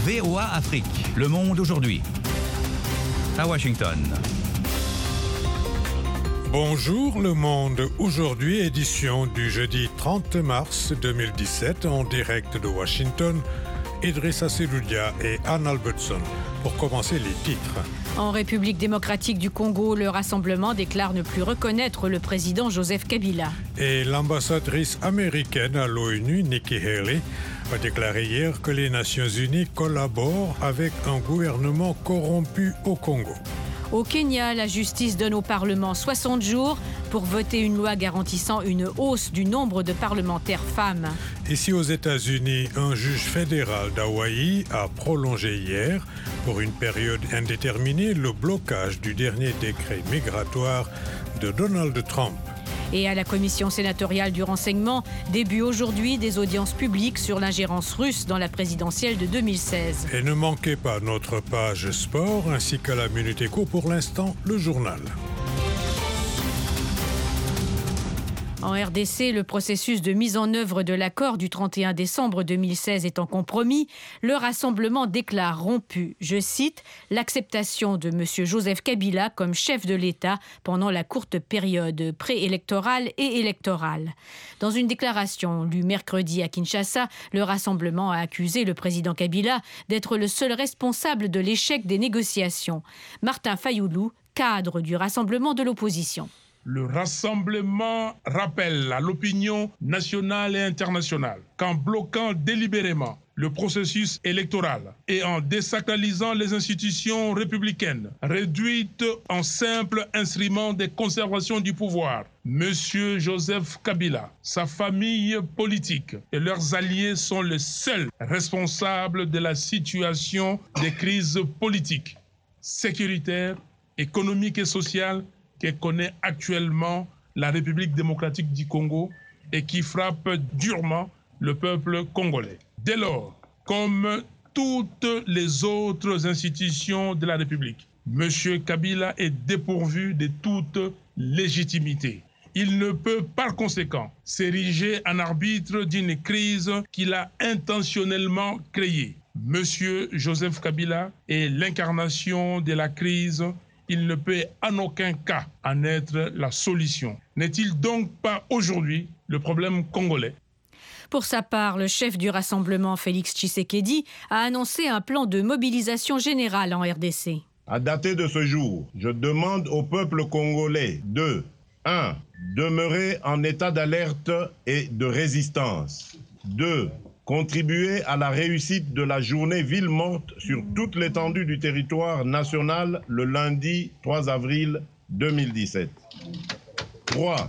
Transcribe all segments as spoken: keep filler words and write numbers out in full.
V O A Afrique. Le monde aujourd'hui. À Washington. Bonjour le monde, aujourd'hui édition du jeudi trente mars deux mille dix-sept en direct de Washington, Idrissa Seloudia et Anne Albertson. Pour commencer les titres. En République démocratique du Congo, le rassemblement déclare ne plus reconnaître le président Joseph Kabila. Et l'ambassadrice américaine à l'ONU, Nikki Haley, a déclaré hier que les Nations Unies collaborent avec un gouvernement corrompu au Congo. Au Kenya, la justice donne au Parlement soixante jours pour voter une loi garantissant une hausse du nombre de parlementaires femmes. Ici aux États-Unis, un juge fédéral d'Hawaï a prolongé hier, pour une période indéterminée, le blocage du dernier décret migratoire de Donald Trump. Et à la commission sénatoriale du renseignement, début aujourd'hui des audiences publiques sur l'ingérence russe dans la présidentielle de deux mille seize. Et ne manquez pas notre page sport ainsi qu'à la Minute Éco, pour l'instant, le journal. En R D C, le processus de mise en œuvre de l'accord du trente et un décembre deux mille seize étant compromis, le rassemblement déclare rompu, je cite, l'acceptation de M. Joseph Kabila comme chef de l'État pendant la courte période préélectorale et électorale. Dans une déclaration lue mercredi à Kinshasa, le rassemblement a accusé le président Kabila d'être le seul responsable de l'échec des négociations. Martin Fayoulou, cadre du rassemblement de l'opposition. Le rassemblement rappelle à l'opinion nationale et internationale qu'en bloquant délibérément le processus électoral et en désacralisant les institutions républicaines, réduites en simples instruments de conservation du pouvoir, M. Joseph Kabila, sa famille politique et leurs alliés sont les seuls responsables de la situation des crises politiques, sécuritaires, économiques et sociales que connaît actuellement la République démocratique du Congo et qui frappe durement le peuple congolais. Dès lors, comme toutes les autres institutions de la République, M. Kabila est dépourvu de toute légitimité. Il ne peut par conséquent s'ériger en arbitre d'une crise qu'il a intentionnellement créée. M. Joseph Kabila est l'incarnation de la crise. Il ne peut en aucun cas en être la solution. N'est-il donc pas aujourd'hui le problème congolais ? Pour sa part, le chef du rassemblement, Félix Tshisekedi, a annoncé un plan de mobilisation générale en R D C. À dater de ce jour, je demande au peuple congolais de un. Demeurer en état d'alerte et de résistance. deux. Contribuer à la réussite de la journée ville morte sur toute l'étendue du territoire national le lundi trois avril deux mille dix-sept. trois.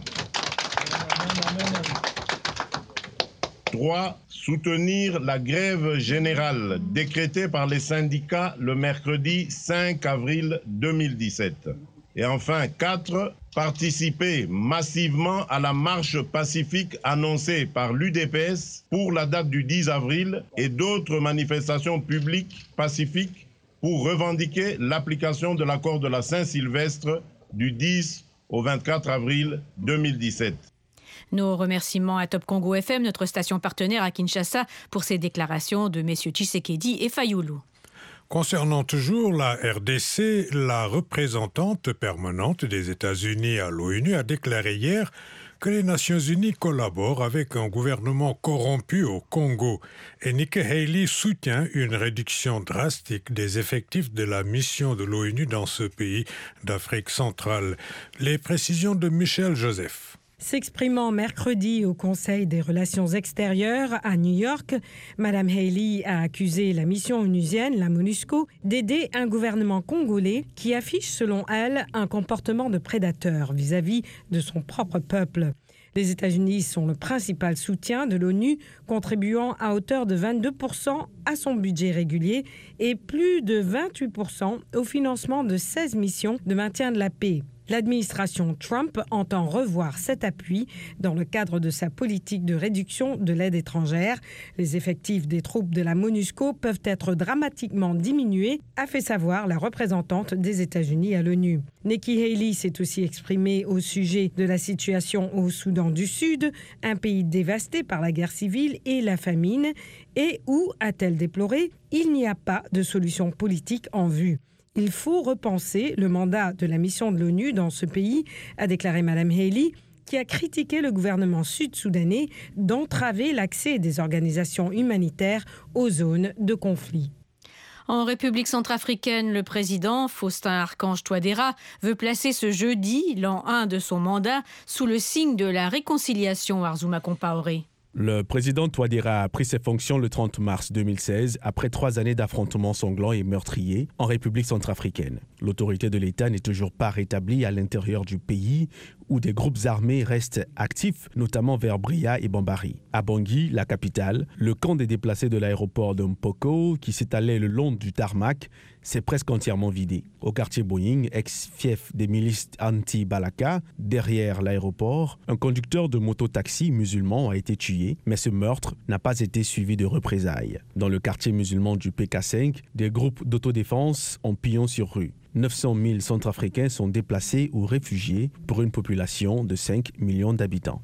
trois. Soutenir la grève générale décrétée par les syndicats le mercredi cinq avril deux mille dix-sept. Et enfin, quatre. Participer massivement à la marche pacifique annoncée par l'U D P S pour la date du dix avril et d'autres manifestations publiques pacifiques pour revendiquer l'application de l'accord de la Saint-Sylvestre du dix au vingt-quatre avril deux mille dix-sept. Nos remerciements à Top Congo F M, notre station partenaire à Kinshasa, pour ces déclarations de messieurs Tshisekedi et Fayoulou. Concernant toujours la R D C, la représentante permanente des États-Unis à l'ONU a déclaré hier que les Nations Unies collaborent avec un gouvernement corrompu au Congo. Et Nikki Haley soutient une réduction drastique des effectifs de la mission de l'ONU dans ce pays d'Afrique centrale. Les précisions de Michel Joseph. S'exprimant mercredi au Conseil des relations extérieures à New York, Mme Haley a accusé la mission onusienne, la MONUSCO, d'aider un gouvernement congolais qui affiche, selon elle, un comportement de prédateur vis-à-vis de son propre peuple. Les États-Unis sont le principal soutien de l'ONU, contribuant à hauteur de vingt-deux pour cent à son budget régulier et plus de vingt-huit pour cent au financement de seize missions de maintien de la paix. L'administration Trump entend revoir cet appui dans le cadre de sa politique de réduction de l'aide étrangère. Les effectifs des troupes de la MONUSCO peuvent être dramatiquement diminués, a fait savoir la représentante des États-Unis à l'ONU. Nikki Haley s'est aussi exprimée au sujet de la situation au Soudan du Sud, un pays dévasté par la guerre civile et la famine, et où, a-t-elle déploré, il n'y a pas de solution politique en vue. Il faut repenser le mandat de la mission de l'ONU dans ce pays, a déclaré Mme Haley, qui a critiqué le gouvernement sud-soudanais d'entraver l'accès des organisations humanitaires aux zones de conflit. En République centrafricaine, le président Faustin Archange Touadéra veut placer ce jeudi, l'an un de son mandat, sous le signe de la réconciliation, Arzouma Compaoré. Le président Touadéra a pris ses fonctions le trente mars deux mille seize, après trois années d'affrontements sanglants et meurtriers en République centrafricaine. L'autorité de l'État n'est toujours pas rétablie à l'intérieur du pays, où des groupes armés restent actifs, notamment vers Bria et Bambari. À Bangui, la capitale, le camp des déplacés de l'aéroport de Mpoko, qui s'étalait le long du tarmac, s'est presque entièrement vidé. Au quartier Boying, ex-fief des milices anti-Balaka, derrière l'aéroport, un conducteur de moto-taxi musulman a été tué, mais ce meurtre n'a pas été suivi de représailles. Dans le quartier musulman du P K cinq, des groupes d'autodéfense ont pillon sur rue. neuf cent mille Centrafricains sont déplacés ou réfugiés pour une population de cinq millions d'habitants.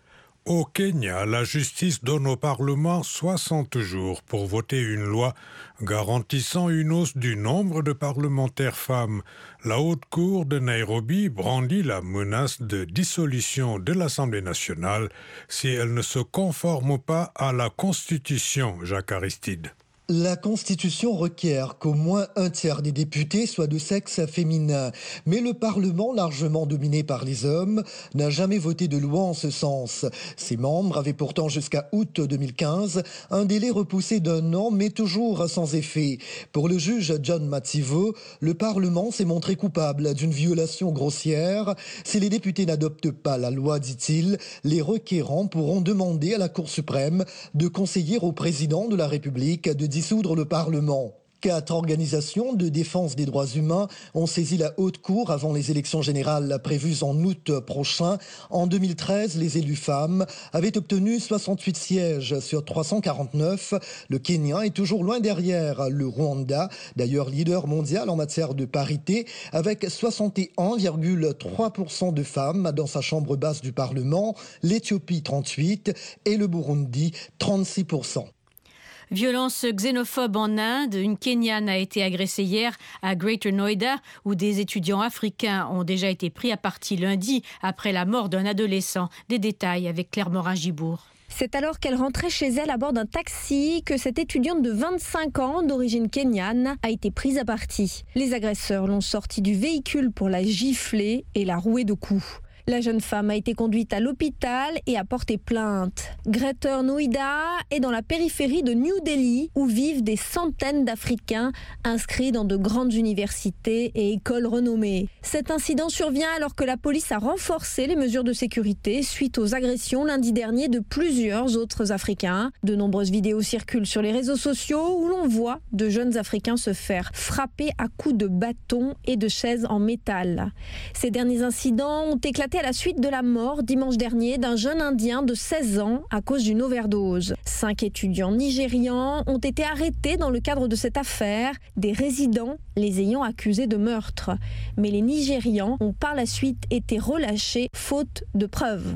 Au Kenya, la justice donne au Parlement soixante jours pour voter une loi garantissant une hausse du nombre de parlementaires femmes. La Haute Cour de Nairobi brandit la menace de dissolution de l'Assemblée nationale si elle ne se conforme pas à la Constitution, Jacques Aristide. La Constitution requiert qu'au moins un tiers des députés soient de sexe féminin. Mais le Parlement, largement dominé par les hommes, n'a jamais voté de loi en ce sens. Ses membres avaient pourtant jusqu'à août deux mille quinze un délai repoussé d'un an, mais toujours sans effet. Pour le juge John Mativo, le Parlement s'est montré coupable d'une violation grossière. Si les députés n'adoptent pas la loi, dit-il, les requérants pourront demander à la Cour suprême de conseiller au président de la République de dissoudre le Parlement. Quatre organisations de défense des droits humains ont saisi la Haute Cour avant les élections générales prévues en août prochain. En deux mille treize, les élus femmes avaient obtenu soixante-huit sièges sur trois cent quarante-neuf. Le Kenya est toujours loin derrière le Rwanda, d'ailleurs leader mondial en matière de parité, avec soixante et un virgule trois pour cent de femmes dans sa chambre basse du Parlement, l'Éthiopie trente-huit et le Burundi trente-six pour cent. Violence xénophobe en Inde. Une Kenyane a été agressée hier à Greater Noida, où des étudiants africains ont déjà été pris à partie lundi après la mort d'un adolescent. Des détails avec Claire Morin-Gibourg. C'est alors qu'elle rentrait chez elle à bord d'un taxi que cette étudiante de vingt-cinq ans, d'origine kenyane, a été prise à partie. Les agresseurs l'ont sortie du véhicule pour la gifler et la rouer de coups. La jeune femme a été conduite à l'hôpital et a porté plainte. Greater Noida est dans la périphérie de New Delhi, où vivent des centaines d'Africains inscrits dans de grandes universités et écoles renommées. Cet incident survient alors que la police a renforcé les mesures de sécurité suite aux agressions lundi dernier de plusieurs autres Africains. De nombreuses vidéos circulent sur les réseaux sociaux où l'on voit de jeunes Africains se faire frapper à coups de bâtons et de chaises en métal. Ces derniers incidents ont éclaté à la suite de la mort dimanche dernier d'un jeune Indien de seize ans à cause d'une overdose. Cinq étudiants nigérians ont été arrêtés dans le cadre de cette affaire, des résidents les ayant accusés de meurtre. Mais les Nigérians ont par la suite été relâchés faute de preuves.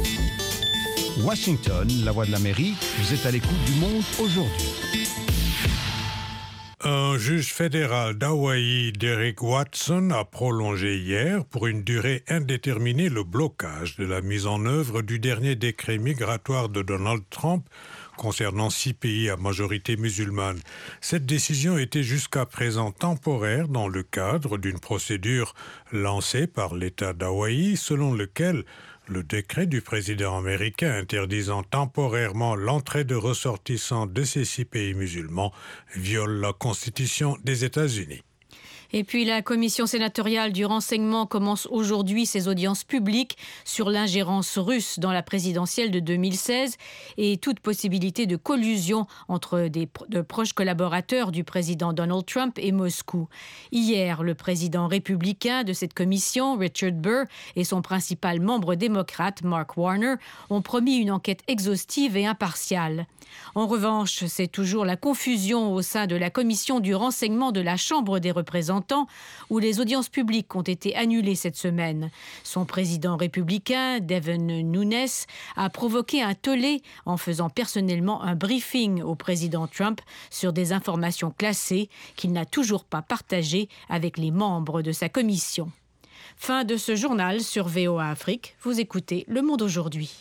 Washington, la voix de l'Amérique, vous êtes à l'écoute du monde aujourd'hui. Un juge fédéral d'Hawaï, Derek Watson, a prolongé hier pour une durée indéterminée le blocage de la mise en œuvre du dernier décret migratoire de Donald Trump concernant six pays à majorité musulmane. Cette décision était jusqu'à présent temporaire dans le cadre d'une procédure lancée par l'État d'Hawaï selon lequel le décret du président américain interdisant temporairement l'entrée de ressortissants de ces six pays musulmans viole la Constitution des États-Unis. Et puis la commission sénatoriale du renseignement commence aujourd'hui ses audiences publiques sur l'ingérence russe dans la présidentielle de deux mille seize et toute possibilité de collusion entre des, de proches collaborateurs du président Donald Trump et Moscou. Hier, le président républicain de cette commission, Richard Burr, et son principal membre démocrate, Mark Warner, ont promis une enquête exhaustive et impartiale. En revanche, c'est toujours la confusion au sein de la commission du renseignement de la Chambre des représentants où les audiences publiques ont été annulées cette semaine. Son président républicain, Devin Nunes, a provoqué un tollé en faisant personnellement un briefing au président Trump sur des informations classées qu'il n'a toujours pas partagées avec les membres de sa commission. Fin de ce journal sur V O A Afrique. Vous écoutez Le Monde aujourd'hui.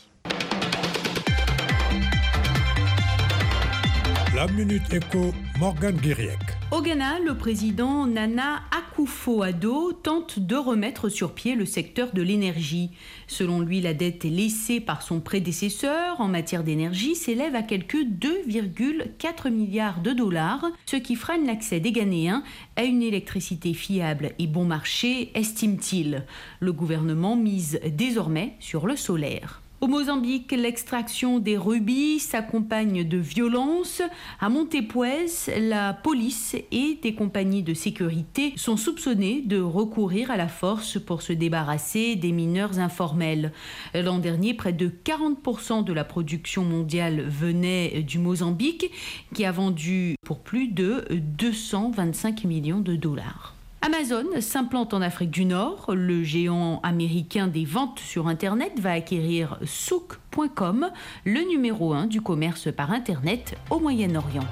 La Minute Éco, Morgane Guiriec. Au Ghana, le président Nana Akufo-Addo tente de remettre sur pied le secteur de l'énergie. Selon lui, la dette laissée par son prédécesseur en matière d'énergie s'élève à quelque deux virgule quatre milliards de dollars, ce qui freine l'accès des Ghanéens à une électricité fiable et bon marché, estime-t-il. Le gouvernement mise désormais sur le solaire. Au Mozambique, l'extraction des rubis s'accompagne de violences. À Montepuez, la police et des compagnies de sécurité sont soupçonnées de recourir à la force pour se débarrasser des mineurs informels. L'an dernier, près de quarante pour cent de la production mondiale venait du Mozambique, qui a vendu pour plus de deux cent vingt-cinq millions de dollars. Amazon s'implante en Afrique du Nord. Le géant américain des ventes sur Internet va acquérir souk point com, le numéro un du commerce par Internet au Moyen-Orient.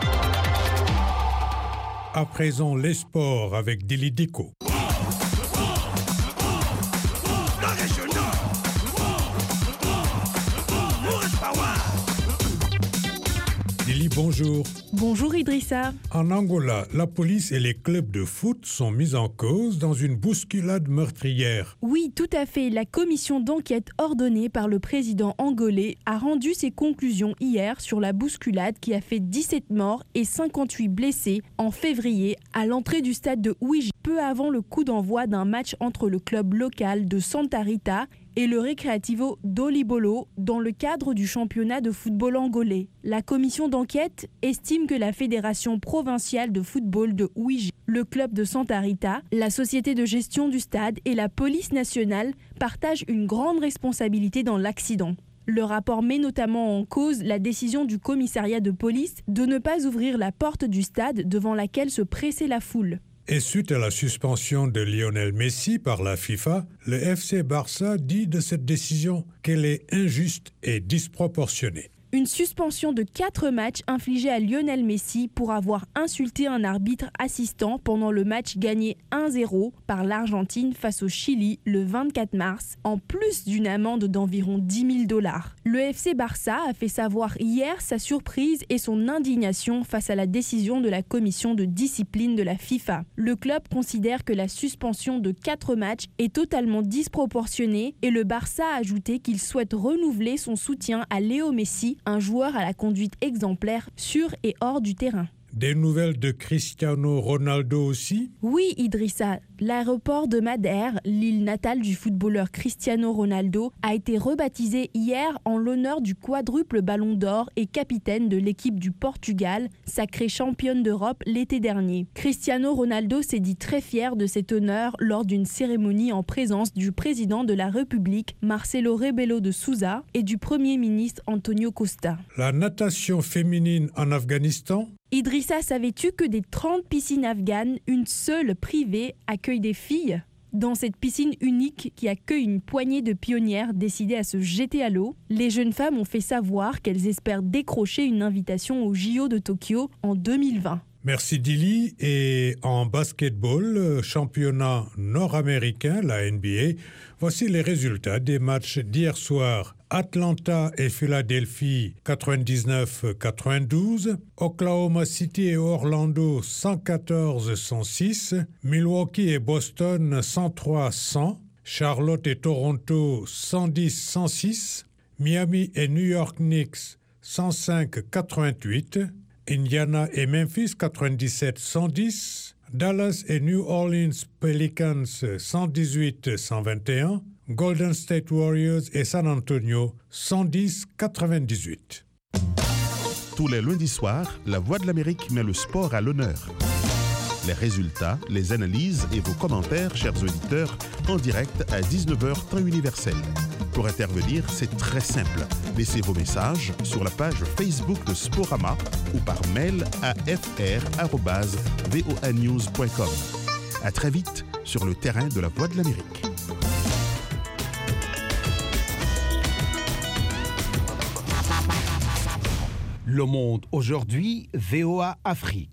À présent, les sports avec Dili Diko. Dili, bonjour. Bonjour Idrissa. En Angola, la police et les clubs de foot sont mis en cause dans une bousculade meurtrière. Oui, tout à fait. La commission d'enquête ordonnée par le président angolais a rendu ses conclusions hier sur la bousculade qui a fait dix-sept morts et cinquante-huit blessés en février à l'entrée du stade de Ouija, peu avant le coup d'envoi d'un match entre le club local de Santa Rita et le Recreativo d'Olibolo dans le cadre du championnat de football angolais. La commission d'enquête estime que la Fédération provinciale de football de Ouija, le club de Santa Rita, la société de gestion du stade et la police nationale partagent une grande responsabilité dans l'accident. Le rapport met notamment en cause la décision du commissariat de police de ne pas ouvrir la porte du stade devant laquelle se pressait la foule. Et suite à la suspension de Lionel Messi par la FIFA, le F C Barça dit de cette décision qu'elle est injuste et disproportionnée. Une suspension de quatre matchs infligée à Lionel Messi pour avoir insulté un arbitre assistant pendant le match gagné un zéro par l'Argentine face au Chili le vingt-quatre mars, en plus d'une amende d'environ dix mille dollars. Le F C Barça a fait savoir hier sa surprise et son indignation face à la décision de la commission de discipline de la FIFA. Le club considère que la suspension de quatre matchs est totalement disproportionnée et le Barça a ajouté qu'il souhaite renouveler son soutien à Léo Messi, un joueur à la conduite exemplaire sur et hors du terrain. Des nouvelles de Cristiano Ronaldo aussi ? Oui, Idrissa. L'aéroport de Madère, l'île natale du footballeur Cristiano Ronaldo, a été rebaptisé hier en l'honneur du quadruple ballon d'or et capitaine de l'équipe du Portugal, sacrée championne d'Europe l'été dernier. Cristiano Ronaldo s'est dit très fier de cet honneur lors d'une cérémonie en présence du président de la République, Marcelo Rebelo de Sousa, et du premier ministre Antonio Costa. La natation féminine en Afghanistan ? Idrissa, savais-tu que des trente piscines afghanes, une seule privée, accueille des filles ? Dans cette piscine unique qui accueille une poignée de pionnières décidées à se jeter à l'eau, les jeunes femmes ont fait savoir qu'elles espèrent décrocher une invitation aux J O de Tokyo en deux mille vingt. Merci Dili. Et en basketball, championnat nord-américain, la N B A, voici les résultats des matchs d'hier soir. Atlanta et Philadelphie quatre-vingt-dix-neuf à quatre-vingt-douze, Oklahoma City et Orlando cent quatorze à cent six, Milwaukee et Boston cent trois à cent, Charlotte et Toronto cent dix à cent six, Miami et New York Knicks cent cinq à quatre-vingt-huit, Indiana et Memphis quatre-vingt-dix-sept à cent dix, Dallas et New Orleans Pelicans cent dix-huit à cent vingt et un, Golden State Warriors et San Antonio cent dix à quatre-vingt-dix-huit. Tous les lundis soirs, La Voix de l'Amérique met le sport à l'honneur. Les résultats, les analyses et vos commentaires, chers auditeurs, en direct à dix-neuf heures temps universel. Pour intervenir, c'est très simple. Laissez vos messages sur la page Facebook de Sporama ou par mail à f r arobase voa news point com. À très vite sur le terrain de La Voix de l'Amérique. Le Monde aujourd'hui, V O A Afrique.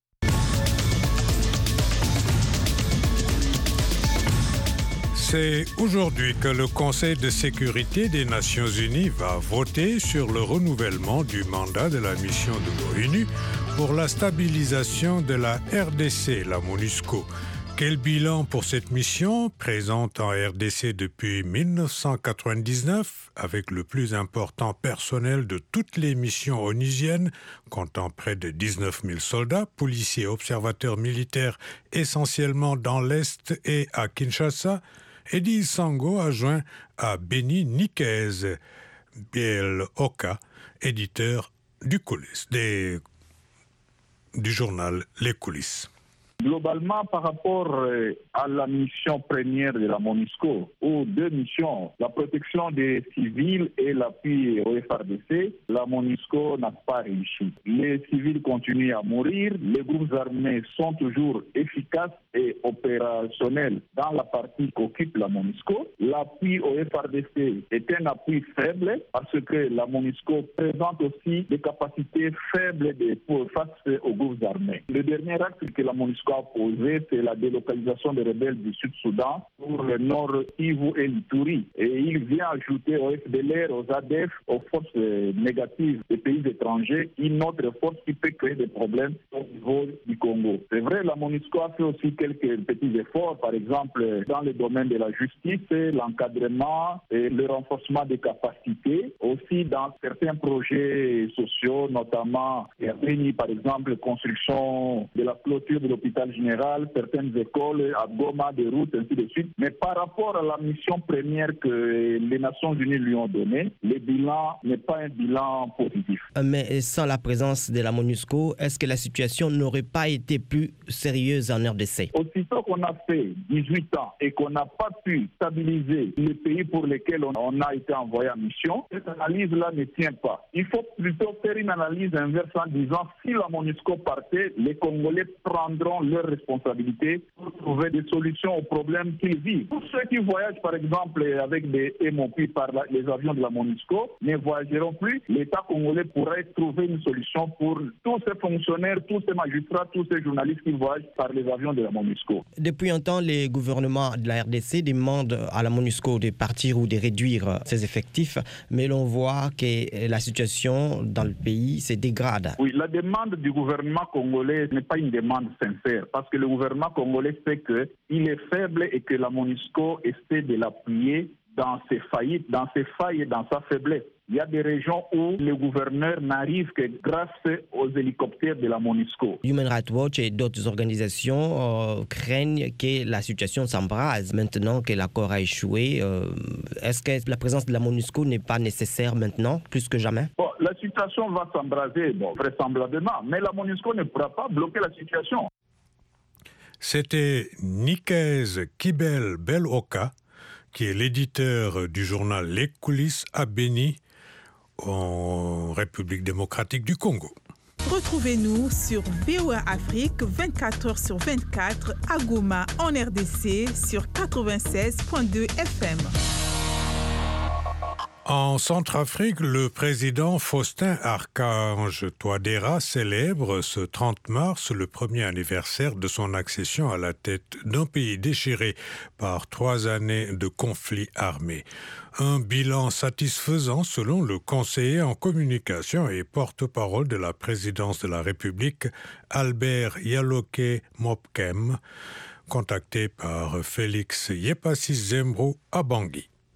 C'est aujourd'hui que le Conseil de sécurité des Nations Unies va voter sur le renouvellement du mandat de la mission de l'ONU pour la stabilisation de la R D C, la MONUSCO. Quel bilan pour cette mission, présente en R D C depuis dix-neuf cent quatre-vingt-dix-neuf, avec le plus important personnel de toutes les missions onusiennes, comptant près de dix-neuf mille soldats, policiers et observateurs militaires essentiellement dans l'Est et à Kinshasa. Eddie Sango a joint à Béni Nikez Biel-Oka, éditeur du, coulisses, des, du journal Les Coulisses. Globalement, par rapport à la mission première de la MONUSCO, aux deux missions, la protection des civils et l'appui au F R D C, la MONUSCO n'a pas réussi. Les civils continuent à mourir, les groupes armés sont toujours efficaces et opérationnels dans la partie qu'occupe la MONUSCO. L'appui au F R D C est un appui faible parce que la MONUSCO présente aussi des capacités faibles de, pour face aux groupes armés. Le dernier acte que la MONUSCO a posé, c'est la délocalisation des rebelles du Sud-Soudan pour le nord Kivu et l'Ituri. Et il vient ajouter au F D L R, aux A D F, aux forces négatives des pays étrangers, une autre force qui peut créer des problèmes au niveau du Congo. C'est vrai, la MONUSCO a fait aussi quelques petits efforts, par exemple dans le domaine de la justice, l'encadrement et le renforcement des capacités, aussi dans certains projets sociaux, notamment par exemple construction de la clôture de l'hôpital général, certaines écoles, à Goma, des routes, ainsi de suite. Mais par rapport à la mission première que les Nations Unies lui ont donnée, le bilan n'est pas un bilan positif. Mais sans la présence de la MONUSCO, est-ce que la situation n'aurait pas été plus sérieuse en R D C? Aussitôt qu'on a fait dix-huit ans et qu'on n'a pas pu stabiliser les pays pour lesquels on a été envoyé en mission, cette analyse-là ne tient pas. Il faut plutôt faire une analyse inverse en disant si la MONUSCO partait, les Congolais prendront leurs responsabilités pour trouver des solutions aux problèmes qu'ils vivent. Pour ceux qui voyagent par exemple avec des M O P par la, les avions de la MONUSCO ne voyageront plus. L'État congolais pourrait trouver une solution pour tous ces fonctionnaires, tous ces magistrats, tous ces journalistes qui voyagent par les avions de la MONUSCO. Depuis un temps, les gouvernements de la R D C demandent à la MONUSCO de partir ou de réduire ses effectifs, mais l'on voit que la situation dans le pays se dégrade. Oui, la demande du gouvernement congolais n'est pas une demande sincère, parce que le gouvernement congolais sait qu'il est faible et que la MONUSCO essaie de l'appuyer dans ses faillites, dans ses failles et dans sa faiblesse. Il y a des régions où le gouverneur n'arrive que grâce aux hélicoptères de la MONUSCO. Human Rights Watch et d'autres organisations euh, craignent que la situation s'embrase maintenant que l'accord a échoué. Euh, est-ce que la présence de la MONUSCO n'est pas nécessaire maintenant, plus que jamais? Bon, la situation va s'embraser, bon, vraisemblablement, mais la MONUSCO ne pourra pas bloquer la situation. C'était Nikez Kibel Beloka, qui est l'éditeur du journal Les Coulisses à Béni, en République démocratique du Congo. Retrouvez-nous sur V O A Afrique vingt-quatre heures sur vingt-quatre à Goma en R D C sur quatre-vingt-seize virgule deux F M. En Centrafrique, le président Faustin Archange Touadéra célèbre ce trente mars le premier anniversaire de son accession à la tête d'un pays déchiré par trois années de conflits armés. Un bilan satisfaisant selon le conseiller en communication et porte-parole de la présidence de la République, Albert Yaloke Mopkem, contacté par Félix Yepassis Zembro à Bangui.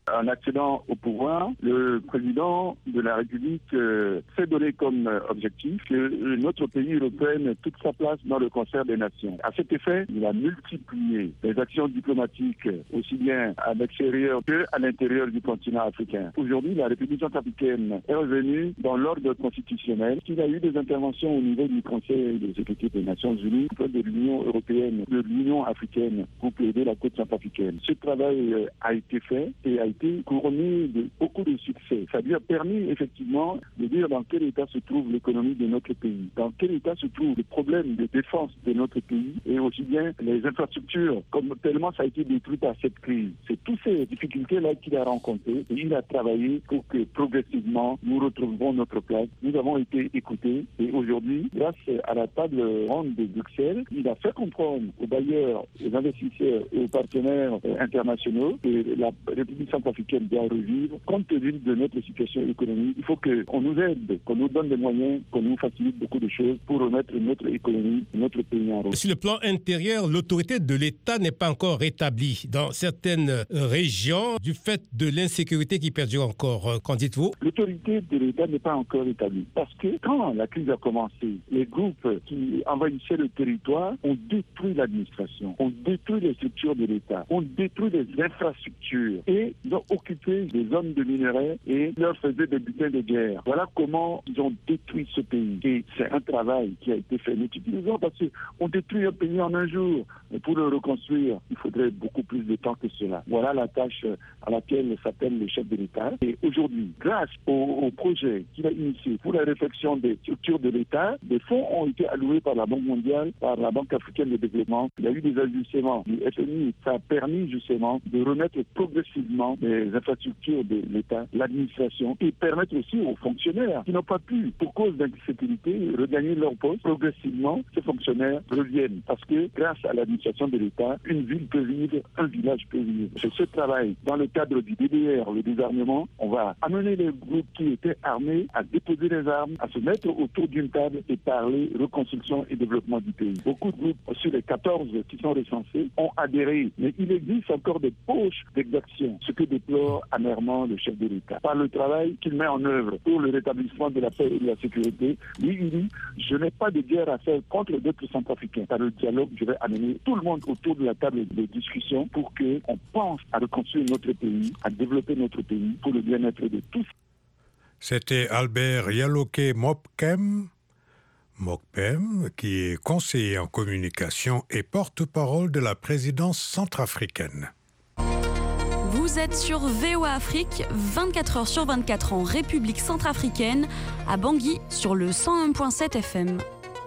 En accédant au pouvoir, le président de la République euh, s'est donné comme euh, objectif que notre pays reprenne toute sa place dans le concert des nations. À cet effet, il a multiplié les actions diplomatiques aussi bien à l'extérieur qu'à l'intérieur du continent africain. Aujourd'hui, la République centrafricaine est revenue dans l'ordre constitutionnel. Il y a eu des interventions au niveau du Conseil de sécurité des Nations Unies, de l'Union européenne, de l'Union africaine pour plaider la côte centrafricaine. Ce travail euh, a été fait et a été couronné de beaucoup de succès. Ça lui a permis effectivement de dire dans quel état se trouve l'économie de notre pays, dans quel état se trouve le problème de défense de notre pays et aussi bien les infrastructures, comme tellement ça a été détruit par cette crise. C'est toutes ces difficultés-là qu'il a rencontrées et il a travaillé pour que progressivement nous retrouvions notre place. Nous avons été écoutés et aujourd'hui, grâce à la table ronde de Bruxelles, il a fait comprendre aux bailleurs, aux investisseurs et aux partenaires internationaux que la République centrafricaine doit revivre. Compte tenu de notre situation économique, il faut qu'on nous aide, qu'on nous donne des moyens, qu'on nous facilite beaucoup de choses pour remettre notre économie, notre pays en route. Sur le plan intérieur, l'autorité de l'État n'est pas encore rétablie dans certaines régions du fait de l'insécurité qui perdure encore. Qu'en dites-vous? L'autorité de l'État n'est pas encore rétablie parce que quand la crise a commencé, les groupes qui envahissaient le territoire ont détruit l'administration, ont détruit les structures de l'État, ont détruit les infrastructures et ils ont occupé des zones de minerais et leur faisaient des butins de guerre. Voilà comment ils ont détruit ce pays. Et c'est un travail qui a été fait multipliant parce qu'on détruit un pays en un jour. Et pour le reconstruire, il faudrait beaucoup plus de temps que cela. Voilà la tâche à laquelle s'appelle le chef de l'État. Et aujourd'hui, grâce au, au projet qu'il a initié pour la réflexion des structures de l'État, des fonds ont été alloués par la Banque mondiale, par la Banque africaine de développement. Il y a eu des ajustements du F M I. Ça a permis justement de remettre progressivement les infrastructures de l'État, l'administration, et permettre aussi aux fonctionnaires qui n'ont pas pu, pour cause d'insécurité, regagner leur poste. Progressivement, ces fonctionnaires reviennent parce que grâce à l'administration de l'État, une ville peut vivre, un village peut vivre. C'est ce travail. Dans le cadre du D D R, le désarmement, on va amener les groupes qui étaient armés à déposer les armes, à se mettre autour d'une table et parler reconstruction et développement du pays. Beaucoup de groupes, sur les quatorze qui sont recensés, ont adhéré. Mais il existe encore des poches d'exaction, ce que déplore amèrement le chef de l'État. Par le travail qu'il met en œuvre pour le rétablissement de la paix et de la sécurité, lui, il dit, je n'ai pas de guerre à faire contre d'autres centrafricains. Par le dialogue, je vais amener tout le monde autour de la table de discussion pour qu'on pense à reconstruire notre pays, à développer notre pays pour le bien-être de tous. C'était Albert Yaloke Mopkem, Mokpem, qui est conseiller en communication et porte-parole de la présidence centrafricaine. Vous êtes sur V O A Afrique, vingt-quatre heures sur vingt-quatre en République centrafricaine, à Bangui sur le cent un virgule sept F M.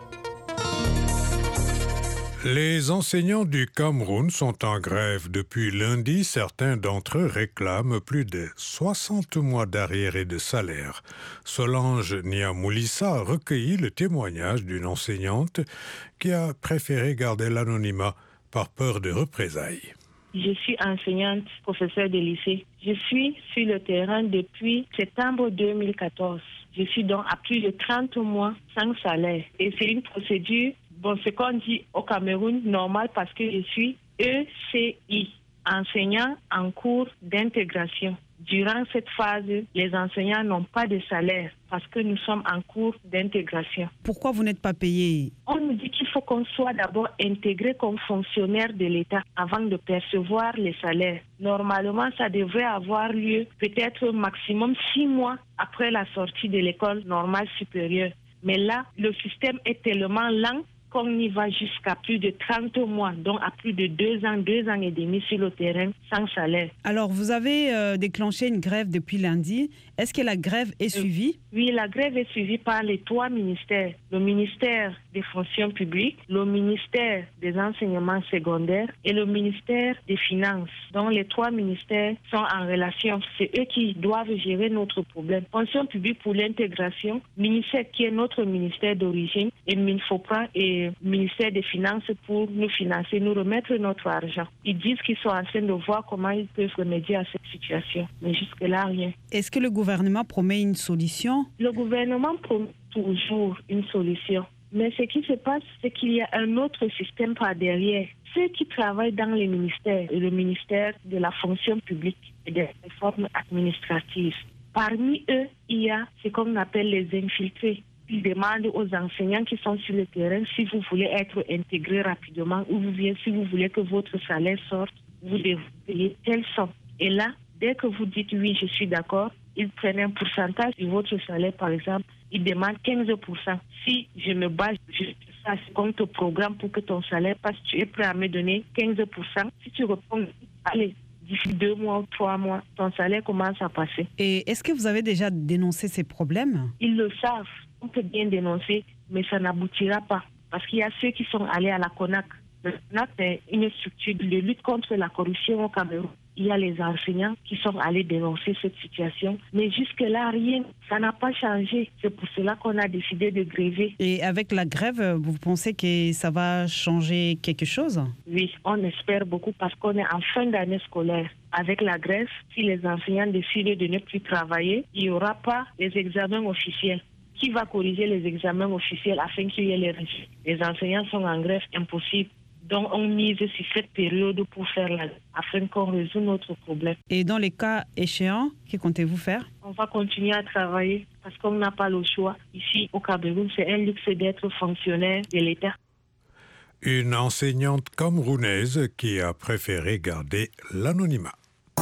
Les enseignants du Cameroun sont en grève depuis lundi. Certains d'entre eux réclament plus de soixante mois d'arriérés de salaire. Solange Niamoulissa a recueilli le témoignage d'une enseignante qui a préféré garder l'anonymat par peur de représailles. Je suis enseignante, professeure de lycée. Je suis sur le terrain depuis septembre deux mille quatorze. Je suis donc à plus de trente mois sans salaire. Et c'est une procédure, bon, ce qu'on dit au Cameroun, normal parce que je suis E C I, enseignant en cours d'intégration. Durant cette phase, les enseignants n'ont pas de salaire parce que nous sommes en cours d'intégration. Pourquoi vous n'êtes pas payé? On nous dit qu'il faut qu'on soit d'abord intégré comme fonctionnaire de l'État avant de percevoir les salaires. Normalement, ça devrait avoir lieu peut-être maximum six mois après la sortie de l'école normale supérieure. Mais là, le système est tellement lent qu'on y va jusqu'à plus de trente mois, donc à plus de deux ans, deux ans et demi sur le terrain sans salaire. Alors, vous avez euh, déclenché une grève depuis lundi. Est-ce que la grève est suivie? Oui, la grève est suivie par les trois ministères. Le ministère des fonctions publiques, le ministère des enseignements secondaires et le ministère des finances. Donc, les trois ministères sont en relation. C'est eux qui doivent gérer notre problème. Fonction publique pour l'intégration, ministère qui est notre ministère d'origine, et Minfopra et ministère des Finances pour nous financer, nous remettre notre argent. Ils disent qu'ils sont en train de voir comment ils peuvent remédier à cette situation. Mais jusque-là, rien. Est-ce que le gouvernement promet une solution? Le gouvernement promet toujours une solution. Mais ce qui se passe, c'est qu'il y a un autre système par derrière. ceux qui travaillent dans les ministères et le ministère de la fonction publique et des réformes administratives, parmi eux, il y a ce qu'on appelle les infiltrés. Ils demandent aux enseignants qui sont sur le terrain si vous voulez être intégré rapidement ou bien si vous voulez que votre salaire sorte, vous devez payer telle somme. Et là, dès que vous dites oui, je suis d'accord, ils prennent un pourcentage de votre salaire, par exemple, ils demandent quinze pour cent. Si je me base, je fasse comme ton programme pour que ton salaire passe, tu es prêt à me donner quinze pour cent. Si tu réponds, allez, d'ici deux mois ou trois mois, ton salaire commence à passer. Et est-ce que vous avez déjà dénoncé ces problèmes? Ils le savent. On peut bien dénoncer, mais ça n'aboutira pas. Parce qu'il y a ceux qui sont allés à la CONAC. La CONAC est une structure de lutte contre la corruption au Cameroun. Il y a les enseignants qui sont allés dénoncer cette situation. Mais jusque-là, rien, ça n'a pas changé. C'est pour cela qu'on a décidé de gréver. Et avec la grève, vous pensez que ça va changer quelque chose? Oui, on espère beaucoup parce qu'on est en fin d'année scolaire. Avec la grève, si les enseignants décident de ne plus travailler, il n'y aura pas les examens officiels. Qui va corriger les examens officiels afin qu'il y ait les résultats? Les enseignants sont en grève, impossible. Donc, on mise sur cette période pour faire la afin qu'on résout notre problème. Et dans les cas échéants, que comptez-vous faire? On va continuer à travailler parce qu'on n'a pas le choix. Ici, au Cameroun, c'est un luxe d'être fonctionnaire de l'État. Une enseignante camerounaise qui a préféré garder l'anonymat.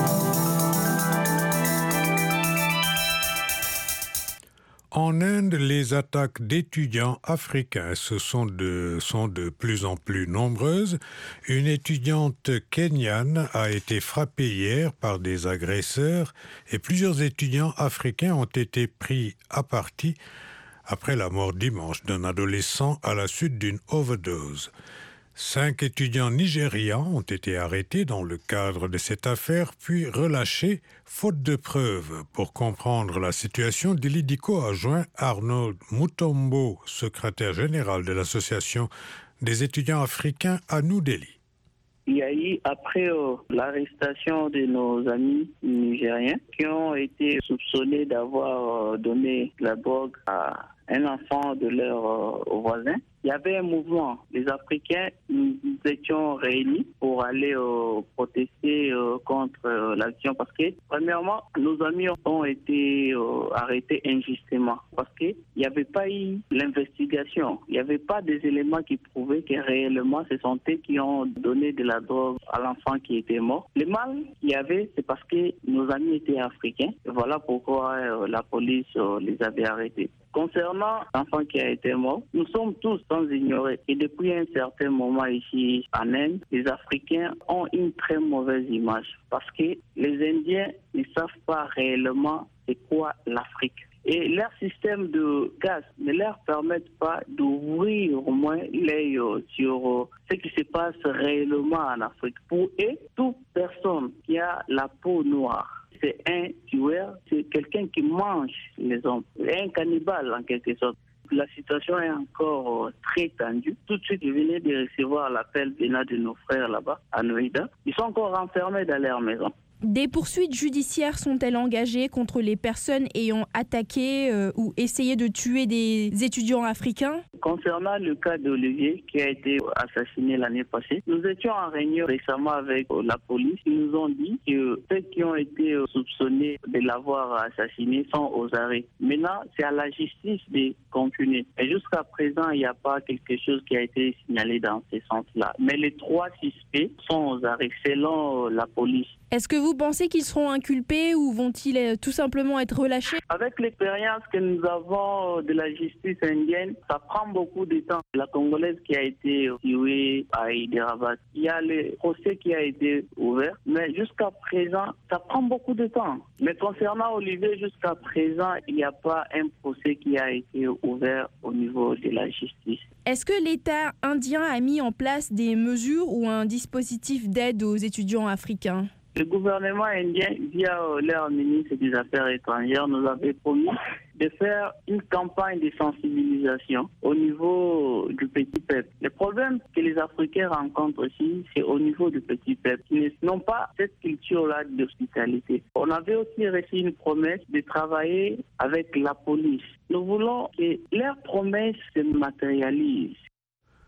En Inde, les attaques d'étudiants africains se sont de, sont de plus en plus nombreuses. Une étudiante kenyane a été frappée hier par des agresseurs et plusieurs étudiants africains ont été pris à partie après la mort dimanche d'un adolescent à la suite d'une overdose. Cinq étudiants nigérians ont été arrêtés dans le cadre de cette affaire, puis relâchés, faute de preuves. Pour comprendre la situation, Dili Diko a joint Arnaud Mutombo, secrétaire général de l'Association des étudiants africains à New Delhi. Il y a eu, après euh, l'arrestation de nos amis nigériens qui ont été soupçonnés d'avoir euh, donné la drogue à un enfant de leur euh, voisin, il y avait un mouvement. Les Africains, nous étions réunis pour aller euh, protester euh, contre euh, l'action parce que, premièrement, nos amis ont été euh, arrêtés injustement parce qu'il n'y avait pas eu l'investigation. Il n'y avait pas des éléments qui prouvaient que réellement ce sont eux qui ont donné de la drogue à l'enfant qui était mort. Le mal qu'il y avait, c'est parce que nos amis étaient africains. Et voilà pourquoi euh, la police euh, les avait arrêtés. Concernant l'enfant qui a été mort, nous sommes tous sans ignorer. Et depuis un certain moment ici en Inde, les Africains ont une très mauvaise image parce que les Indiens ne savent pas réellement c'est quoi l'Afrique. Et leur système de gaz ne leur permet pas d'ouvrir au moins l'œil sur ce qui se passe réellement en Afrique. Pour eux, toute personne qui a la peau noire, c'est un tueur, c'est quelqu'un qui mange les hommes, un cannibale en quelque sorte. La situation est encore très tendue. Tout de suite, je venais de recevoir l'appel venant de nos frères là-bas, à Noïda. Ils sont encore enfermés dans leur maison. Des poursuites judiciaires sont-elles engagées contre les personnes ayant attaqué euh, ou essayé de tuer des étudiants africains? Concernant le cas d'Olivier qui a été assassiné l'année passée, nous étions en réunion récemment avec la police. Ils nous ont dit que ceux qui ont été soupçonnés de l'avoir assassiné sont aux arrêts. Maintenant, c'est à la justice de continuer. Et jusqu'à présent, il n'y a pas quelque chose qui a été signalé dans ce sens-là. Mais les trois suspects sont aux arrêts selon la police. Est-ce que vous pensez qu'ils seront inculpés ou vont-ils tout simplement être relâchés? Avec l'expérience que nous avons de la justice indienne, ça prend beaucoup de temps. La Congolaise qui a été tuée à Hyderabad, il y a le procès qui a été ouvert, mais jusqu'à présent, ça prend beaucoup de temps. Mais concernant Olivier, jusqu'à présent, il n'y a pas un procès qui a été ouvert au niveau de la justice. Est-ce que l'État indien a mis en place des mesures ou un dispositif d'aide aux étudiants africains? Le gouvernement indien, via leur ministre des Affaires étrangères, nous avait promis de faire une campagne de sensibilisation au niveau du petit peuple. Le problème que les Africains rencontrent aussi, c'est au niveau du petit peuple, qui n'ont pas cette culture-là d'hospitalité. On avait aussi reçu une promesse de travailler avec la police. Nous voulons que leurs promesses se matérialisent.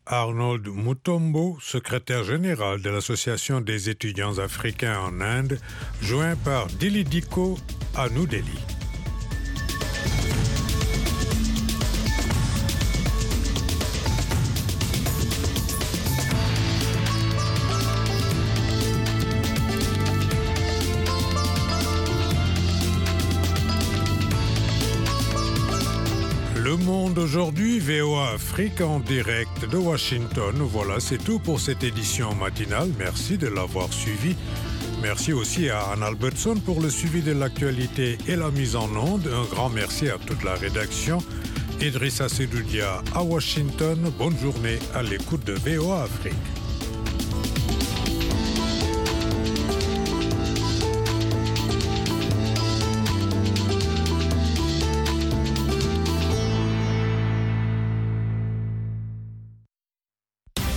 Arnold Mutombo, secrétaire général de l'Association des étudiants africains en Inde, joint par Dili Diko à New Delhi. Le Monde aujourd'hui, V O A Afrique en direct de Washington. Voilà, c'est tout pour cette édition matinale. Merci de l'avoir suivi. Merci aussi à Anne Albertson pour le suivi de l'actualité et la mise en onde. Un grand merci à toute la rédaction. Idrissa Sedoudia à Washington. Bonne journée à l'écoute de V O A Afrique.